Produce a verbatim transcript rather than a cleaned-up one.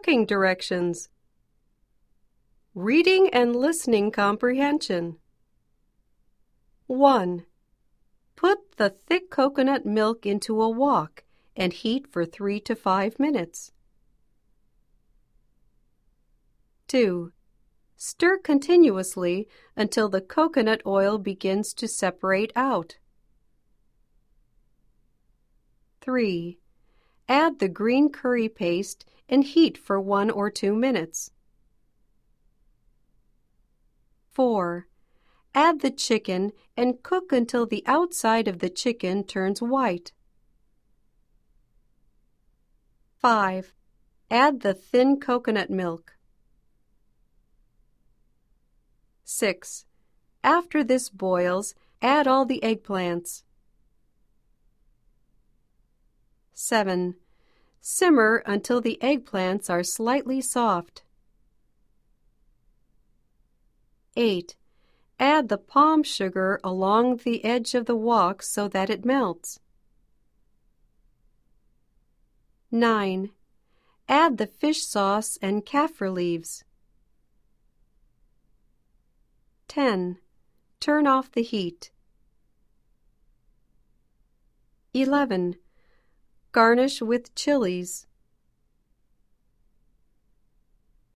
cooking directions. Reading and listening comprehension. one. Put the thick coconut milk into a wok and heat for three to five minutes. two. Stir continuously until the coconut oil begins to separate out. three. Add the green curry paste and heat for one or two minutes. four. Add the chicken and cook until the outside of the chicken turns white. five. Add the thin coconut milk. six. After this boils, add all the eggplants. seven. Simmer until the eggplants are slightly soft. eight. Add the palm sugar along the edge of the wok so that it melts. nine. Add the fish sauce and kaffir leaves. ten. Turn off the heat. eleven. Garnish with chilies.